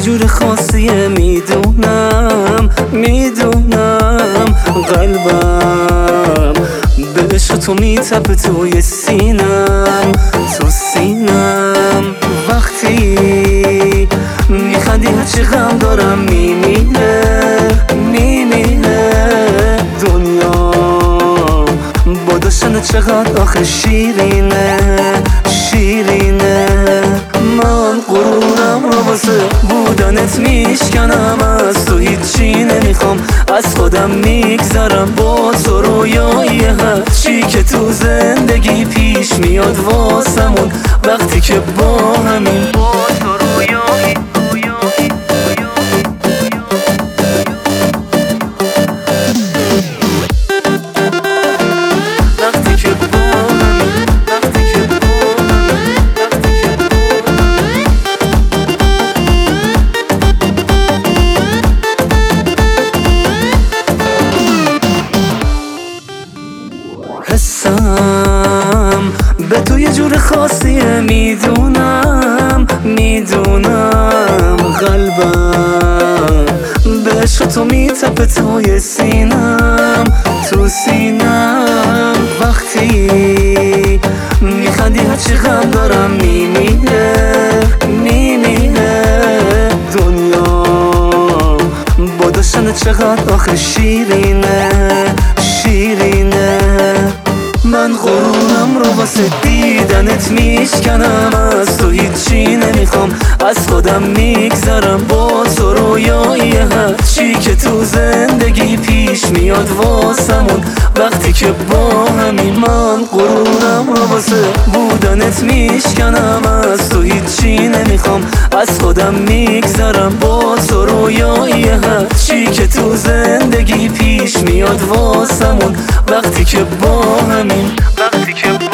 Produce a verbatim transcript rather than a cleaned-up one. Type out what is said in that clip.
یه جور خاصیه میدونم میدونم قلبم به عشق تو میتپه توی سینم تو سینم وقتی میخندی هرچی غم دارم میمیره میمیره دنیا با داشتن چقدر آخه شیرینه شیرینه من غرورم رو واسه بودنت میشکنم از تو هیچی نمیخوام از خودم میگذرم با تو رویایی هرچی که تو زندگی پیش میاد واسمون وقتی که با همین با تو رویایی حسم به تو یه جور خاصیه میدونم میدونم قلبم به عشق تو میتپه توی سینم تو سینم وقتی میخندی هرچی غم دارم میمیره میمیره دنیا با داشتن چقدر آخه شیرینه شیرینه من غرورم رو واسه دیدنت میشکنم از تو هیچی نمیخوام از خودم میگذرم با تو رویایی هرچی که تو زندگی پیش میاد واسمون وقتی که با همین من غرورم رو واسه بودنت میشکنم از تو هیچی نمیخوام از خودم میگذرم با تو رویایی هرچی که تو زندگی پیش میاد واسمون وقتی که با همین وقتی که